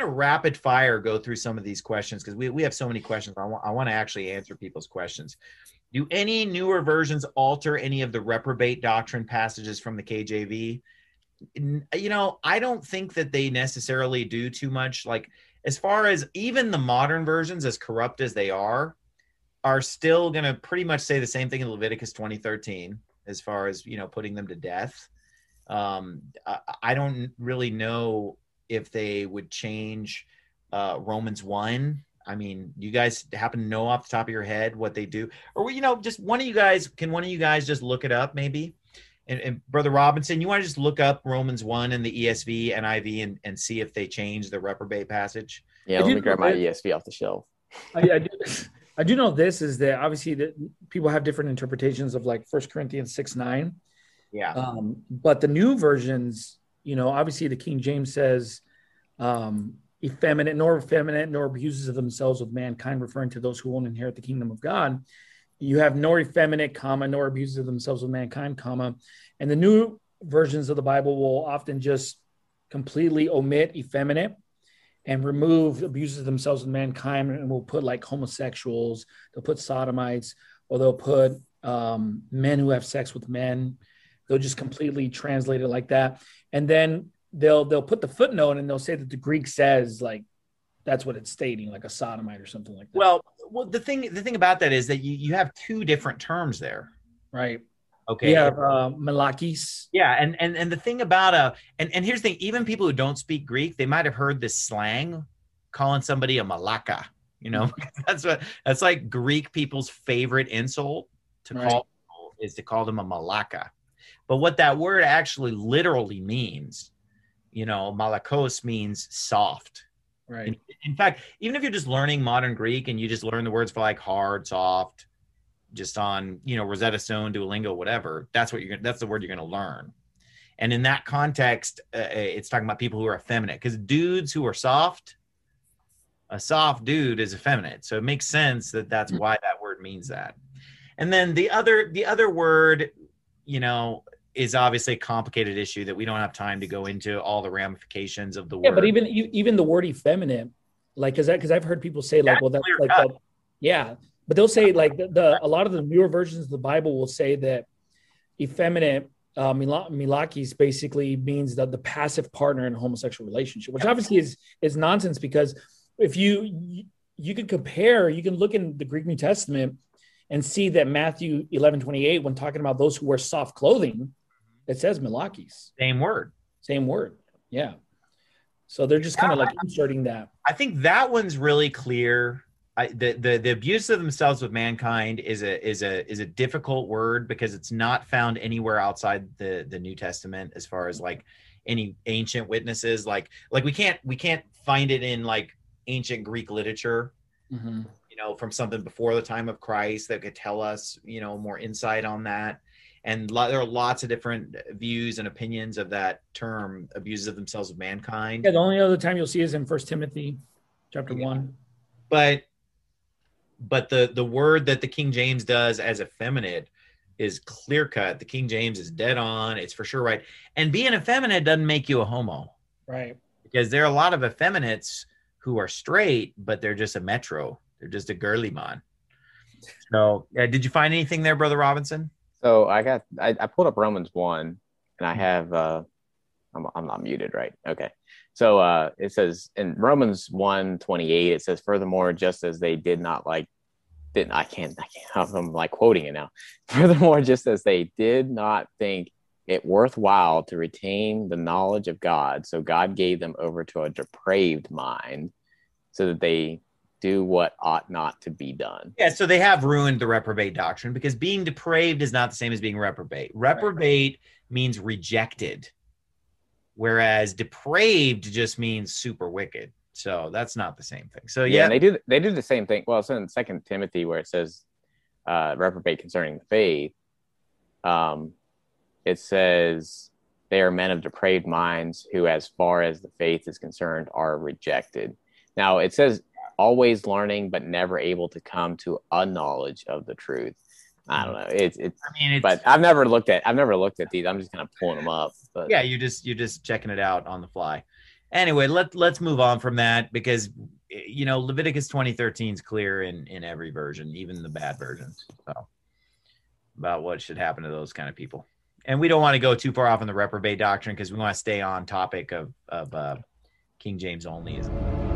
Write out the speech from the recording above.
rapid fire go through some of these questions because we have so many questions. I want to actually answer people's questions. Do any newer versions alter any of the reprobate doctrine passages from the KJV? I don't think that they necessarily do too much. Like, as far as even the modern versions, as corrupt as they are still going to pretty much say the same thing in Leviticus 20:13, as far as, putting them to death. I don't really know if they would change Romans 1. I mean, you guys happen to know off the top of your head what they do? Or, just one of you guys just look it up maybe? And Brother Robinson, you want to just look up Romans 1 in the ESV, NIV, and see if they change the reprobate passage? Yeah, let me grab my ESV off the shelf. I do know this is that obviously that people have different interpretations of like 1 Corinthians 6:9. Yeah. But the new versions, obviously the King James says effeminate, nor abuses of themselves with mankind, referring to those who won't inherit the kingdom of God. You have nor effeminate, comma, nor abuses of themselves with mankind, comma. And the new versions of the Bible will often just completely omit effeminate and remove abuses of themselves with mankind, and will put like homosexuals, they'll put sodomites, or they'll put men who have sex with men. They'll just completely translate it like that. And then they'll put the footnote and they'll say that the Greek says like that's what it's stating, like a sodomite or something like that. Well, the thing about that is that you have two different terms there. Right. Okay. You have malakis. Yeah, and the thing about and here's the thing, even people who don't speak Greek, they might have heard this slang calling somebody a malaka. That's like Greek people's favorite insult to call people is to call them a malaka. But what that word actually literally means, malakos means soft. Right. In fact, even if you're just learning modern Greek and you just learn the words for like hard, soft, just on, Rosetta Stone, Duolingo, whatever, that's the word you're going to learn. And in that context, it's talking about people who are effeminate, because dudes who are soft, a soft dude is effeminate. So it makes sense that that's why that word means that. And then the other word, is obviously a complicated issue that we don't have time to go into all the ramifications of the word. Yeah, but even the word effeminate, like, because I've heard people say like, well, that's like, yeah, but they'll say like a lot of the newer versions of the Bible will say that effeminate, milakis, basically means that the passive partner in a homosexual relationship, which obviously is nonsense, because if you can compare, you can look in the Greek New Testament and see that Matthew 11:28, when talking about those who wear soft clothing, it says milakis. Same word. Yeah. So they're just kind of like inserting that. I think that one's really clear. The abuse of themselves with mankind is a difficult word, because it's not found anywhere outside the New Testament, as far as like any ancient witnesses. Like we can't find it in like ancient Greek literature. Mm-hmm. From something before the time of Christ that could tell us, more insight on that. And there are lots of different views and opinions of that term, abuses of themselves with mankind. Yeah, the only other time you'll see is in 1 Timothy chapter 1. But the word that the King James does as effeminate is clear cut. The King James is dead on. It's for sure right. And being effeminate doesn't make you a homo. Right. Because there are a lot of effeminates who are straight, but they're just a metro. They're just a girly man. So did you find anything there, Brother Robinson? So I pulled up Romans 1, and I have I'm not muted, right? Okay. So it says in Romans 1:28, it says, furthermore, just as they did not I can't I'm like quoting it now. Furthermore, just as they did not think it worthwhile to retain the knowledge of God, so God gave them over to a depraved mind, so that they do what ought not to be done. Yeah, so they have ruined the reprobate doctrine, because being depraved is not the same as being reprobate. Reprobate means rejected, whereas depraved just means super wicked. So that's not the same thing. So yeah, and they do the same thing. Well, it's in 2 Timothy where it says reprobate concerning the faith. It says they are men of depraved minds who, as far as the faith is concerned, are rejected. Now it says always learning, but never able to come to a knowledge of the truth. I don't know. But I've never looked at these. I'm just kind of pulling them up. But yeah, you're just checking it out on the fly. Anyway, let's move on from that, because Leviticus 20:13 is clear in every version, even the bad versions, so about what should happen to those kind of people. And we don't want to go too far off on the reprobate doctrine, because we want to stay on topic of King James onlyism.